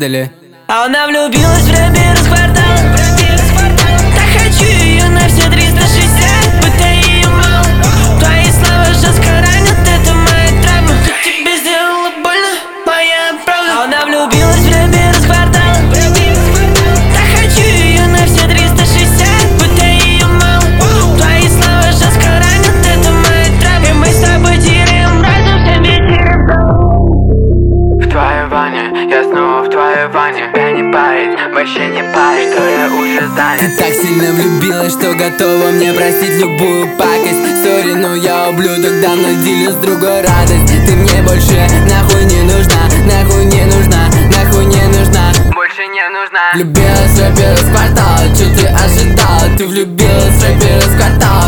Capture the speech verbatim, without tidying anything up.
надали. А она влюбилась в рэпера с квартала. Так хочу ее на все триста шестьдесят, будто ее мало. Твои слова жестко ранят, это моя травма. Что тебе сделала больно, моя правда. А она влюбилась в рэпера с квартала. Так хочу ее на все триста шестьдесят, будто ее мало. Твои слова жестко ранят, это моя травма. И мы с тобой теряем разум всем вечером. В твоей ванне, я снова в твоей ванне. Тебя не парит, вообще не парит, что я уже занят. Ты так сильно влюбилась, что готова мне простить любую пакость. Сори, но я ублюдок, давно делю с другой радость. Ты мне больше нахуй не нужна, нахуй не нужна, нахуй не нужна. Больше не нужна. Влюбилась в рэпера с квартала, чё ты ожидала? Ты влюбилась в рэпера с квартала.